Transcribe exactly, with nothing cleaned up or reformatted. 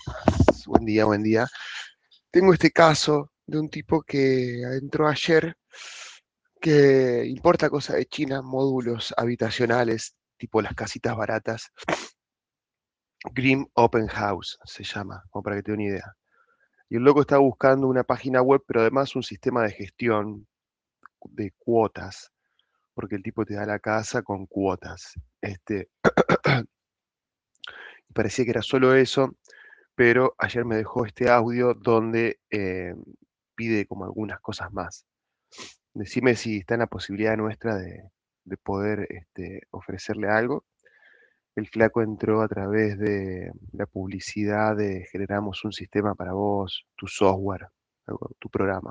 Buen día, buen día. Tengo este caso de un tipo que entró ayer que importa cosas de China, módulos habitacionales, tipo las casitas baratas. Grim Open House se llama, como para que te dé una idea. Y el loco está buscando una página web, pero además un sistema de gestión de cuotas, porque el tipo te da la casa con cuotas. Este, parecía que era solo eso, pero ayer me dejó este audio donde eh, pide como algunas cosas más. Decime si está en la posibilidad nuestra de, de poder este, ofrecerle algo. El flaco entró a través de la publicidad de generamos un sistema para vos, tu software, algo, tu programa.